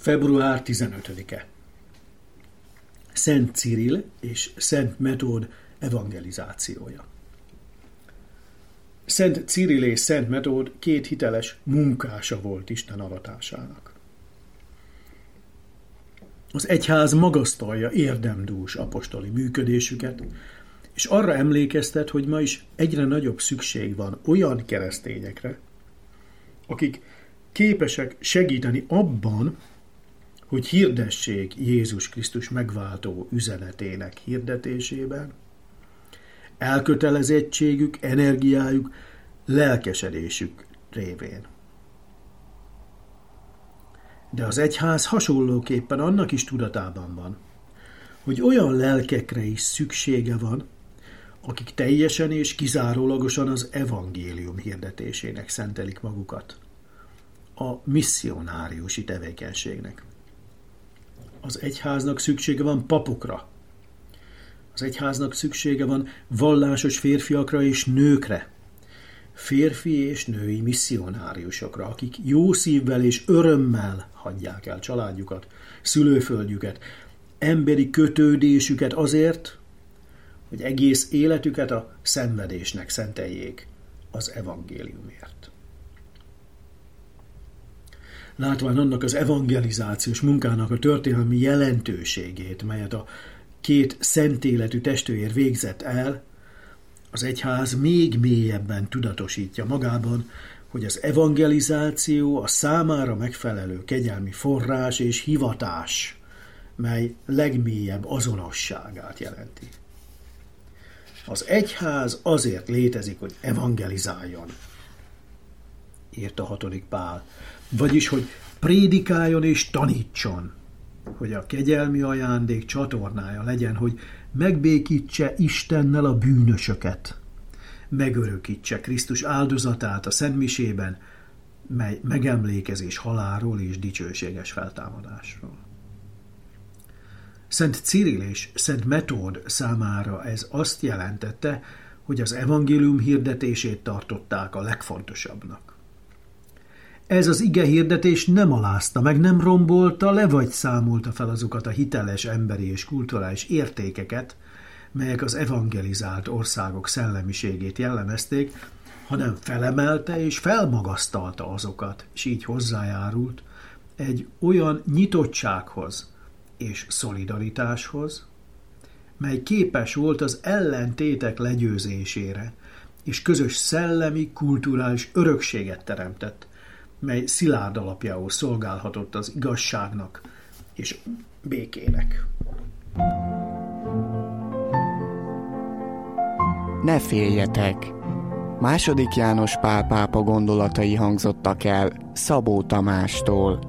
Február 15-e. Szent Cirill és Szent Metód evangelizációja. Szent Cirill és Szent Metód két hiteles munkása volt Isten avatásának. Az egyház magasztalja érdemdús apostoli működésüket, és arra emlékeztet, hogy ma is egyre nagyobb szükség van olyan keresztényekre, akik képesek segíteni abban, hogy hirdessék Jézus Krisztus megváltó üzenetének hirdetésében, elkötelezettségük, energiájuk, lelkesedésük révén. De az egyház hasonlóképpen annak is tudatában van, hogy olyan lelkekre is szüksége van, akik teljesen és kizárólagosan az evangélium hirdetésének szentelik magukat, a misszionáriusi tevékenységnek. Az egyháznak szüksége van papokra, az egyháznak szüksége van vallásos férfiakra és nőkre, férfi és női misszionáriusokra, akik jó szívvel és örömmel hagyják el családjukat, szülőföldjüket, emberi kötődésüket azért, hogy egész életüket a szenvedésnek szenteljék az evangéliumért. Látván annak az evangelizációs munkának a történelmi jelentőségét, melyet a két szentéletű testvér végzett el, az egyház még mélyebben tudatosítja magában, hogy az evangelizáció a számára megfelelő kegyelmi forrás és hivatás, mely legmélyebb azonosságát jelenti. Az egyház azért létezik, hogy evangelizáljon, írta 6. Pál, vagyis, hogy prédikáljon és tanítson, hogy a kegyelmi ajándék csatornája legyen, hogy megbékítse Istennel a bűnösöket, megörökítse Krisztus áldozatát a szentmisében, mely megemlékezés halálról és dicsőséges feltámadásról. Szent Cirill és Szent Metód számára ez azt jelentette, hogy az evangélium hirdetését tartották a legfontosabbnak. Ez az ige hirdetés nem alázta meg, nem rombolta le vagy számolta fel azokat a hiteles emberi és kulturális értékeket, melyek az evangelizált országok szellemiségét jellemezték, hanem felemelte és felmagasztalta azokat, és így hozzájárult egy olyan nyitottsághoz és szolidaritáshoz, mely képes volt az ellentétek legyőzésére, és közös szellemi, kulturális örökséget teremtett, mely szilárd alapjául szolgálhatott az igazságnak és békének. Ne féljetek! II. János Pál pápa gondolatai hangzottak el Szabó Tamástól.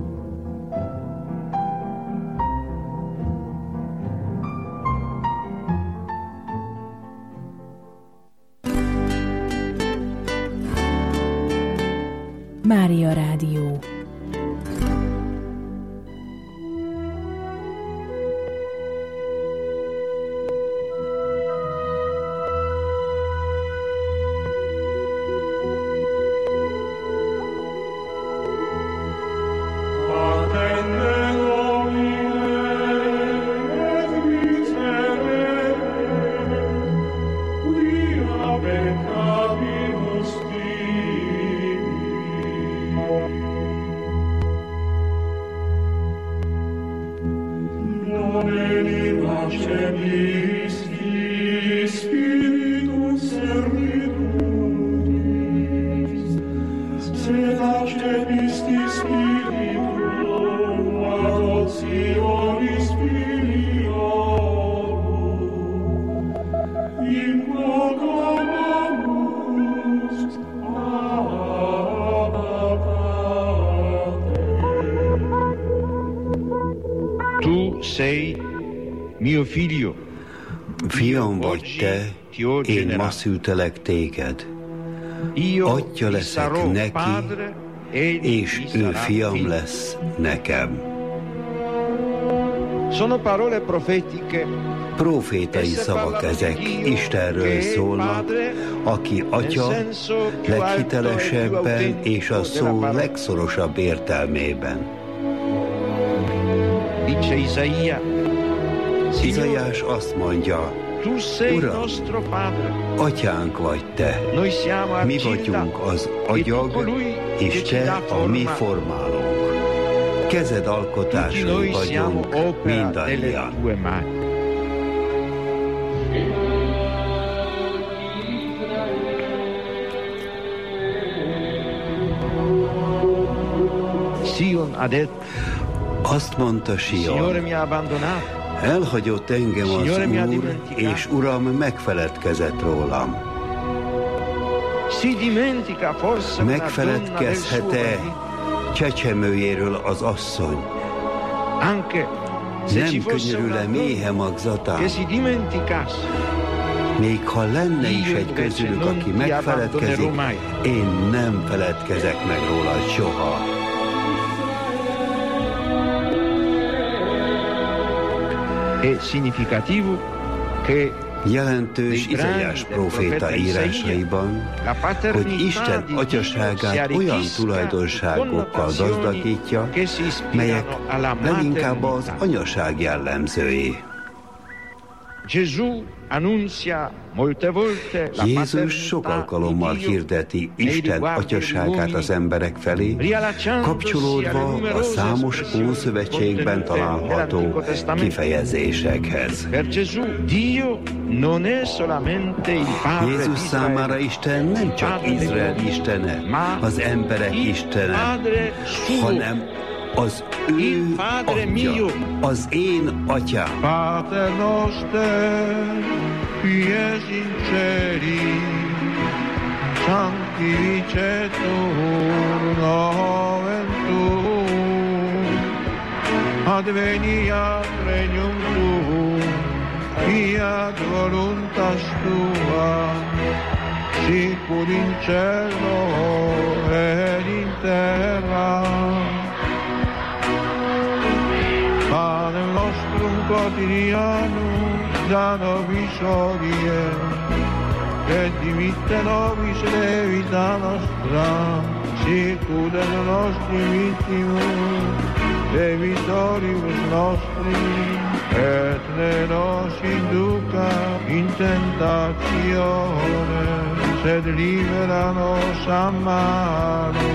Mária Rádió. Fiam vagy te, én ma szültelek téged. Atya leszek neki, és ő fiam lesz nekem. Profétai szavak ezek, Istenről szólnak, aki Atya leghitelesebben és a szó legszorosabb értelmében. Izaiás azt mondja, Uram, atyánk vagy te, mi vagyunk az agyag, és te a mi formálónk. Kezed alkotásai vagyunk mindannyian. Azt mondta Sion, elhagyott engem az Úr, és Uram megfeledkezett rólam. Megfeledkezhet-e csecsemőjéről az asszony? Nem könyörül-e méhe magzatán? Még ha lenne is egy közülük, aki megfeledkezik, én nem feledkezek meg róla soha. Jelentős Izaiás próféta írásaiban, hogy Isten atyaságát olyan tulajdonságokkal gazdagítja, melyek leginkább az anyaság jellemzői. Jézus sok alkalommal hirdeti Isten atyaságát az emberek felé, kapcsolódva a számos Ószövetségben található kifejezésekhez. Jézus számára Isten nem csak Izrael istene, az emberek istene, hanem az ő atya, az én atyám. Pater noster, qui es in celi, sanctificetur nomen tuum, adveniat regnum tuum, fiat voluntas tua, sicut in cielo et in terra. Panem nostrum quotidianum da nobis hodie, et dimitte nobis debita nostra, sicut et nostri vittimus debitoribus nostri, et ne nos induca in tentatione, sed libera nos a malo.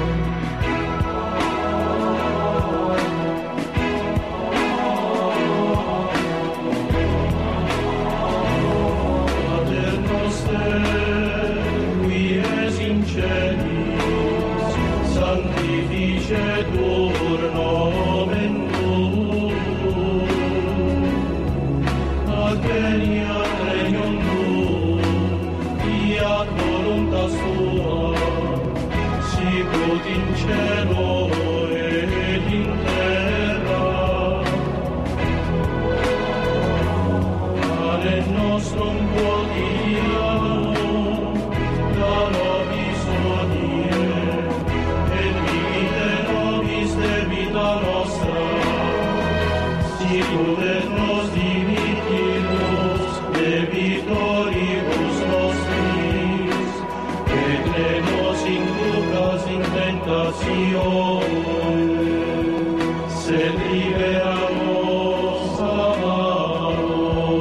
Sanctificetur nomen tuum, adveniat regnum tuum, fiat voluntas tua, sicut in cielo et in terra. Panem nostrum quotidianum da nobis hodie, debita nostra, sicut et nos dimittimus debitoribus nostris, et ne nos inducas in tentatione, sed libera nos a malo.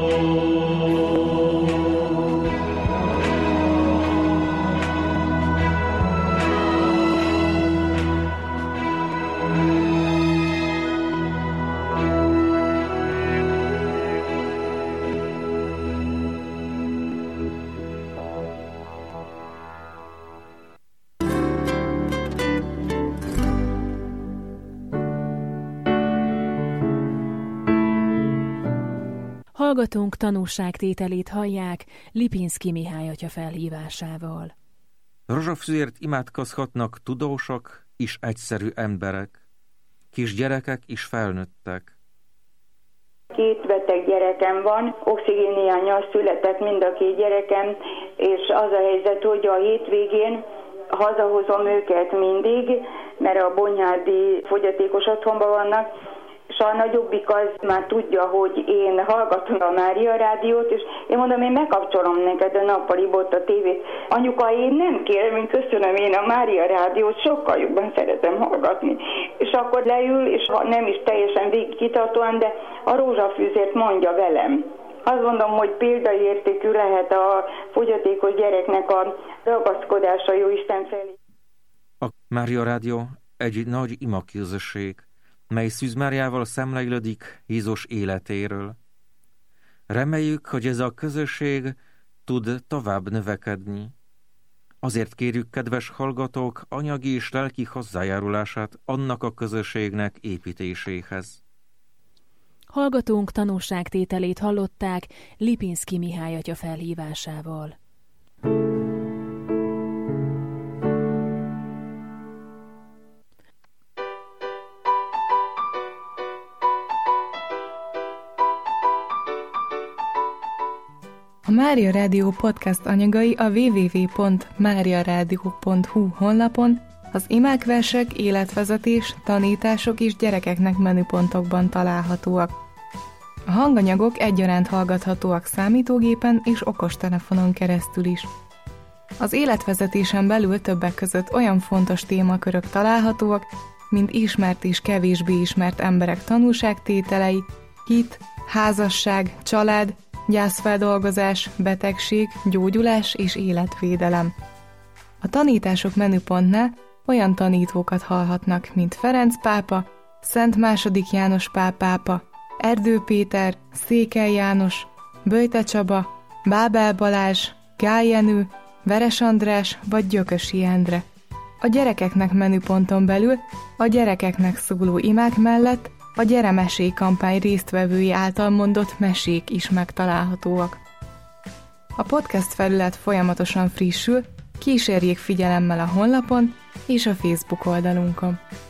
Hallgatónk tanúságtételét hallják Lipinszky Mihály atya felhívásával. Rozsafzért imádkozhatnak tudósok és egyszerű emberek, kisgyerekek és felnőttek. 2 beteg gyerekem van, oxigénhiánnyal született mind a 2 gyerekem, és az a helyzet, hogy a hétvégén hazahozom őket mindig, mert a Bonyhádi fogyatékos otthonban vannak, és a nagyobbik az már tudja, hogy én hallgatom a Mária Rádiót, és én mondom, én megkapcsolom neked a nappalibot, a tévét. Anyuka, én nem kérem, én köszönöm, én a Mária Rádiót sokkal jobban szeretem hallgatni. És akkor leül, és ha nem is teljesen végig kitartóan, de a rózsafűzért mondja velem. Azt mondom, hogy példaértékű lehet a fogyatékos gyereknek a ragaszkodása Jóisten felé. A Mária Rádió egy nagy imaközösség, mely Szűz Máriával szemlélődik Jézus életéről. Reméljük, hogy ez a közösség tud tovább növekedni. Azért kérjük, kedves hallgatók, anyagi és lelki hozzájárulását annak a közösségnek építéséhez. Hallgatónk tanúságtételét hallották Lipinszky Mihály atya felhívásával. A Mária Rádió podcast anyagai a www.mariaradio.hu honlapon az imák, versek, életvezetés, tanítások és gyerekeknek menüpontokban találhatóak. A hanganyagok egyaránt hallgathatóak számítógépen és okostelefonon keresztül is. Az életvezetésen belül többek között olyan fontos témakörök találhatóak, mint ismert és kevésbé ismert emberek tanúságtételei, hit, házasság, család, gyászfeldolgozás, betegség, gyógyulás és életvédelem. A tanítások menüpontnál olyan tanítókat hallhatnak, mint Ferenc pápa, Szent II. János Pál pápa, Erdő Péter, Székely János, Böjte Csaba, Bábel Balázs, Gál Jenő, Veres András vagy Gyökösi Endre. A gyerekeknek menüponton belül a gyerekeknek szóló imák mellett a Gyeremesék kampány résztvevői által mondott mesék is megtalálhatóak. A podcast felület folyamatosan frissül, kísérjék figyelemmel a honlapon és a Facebook oldalunkon.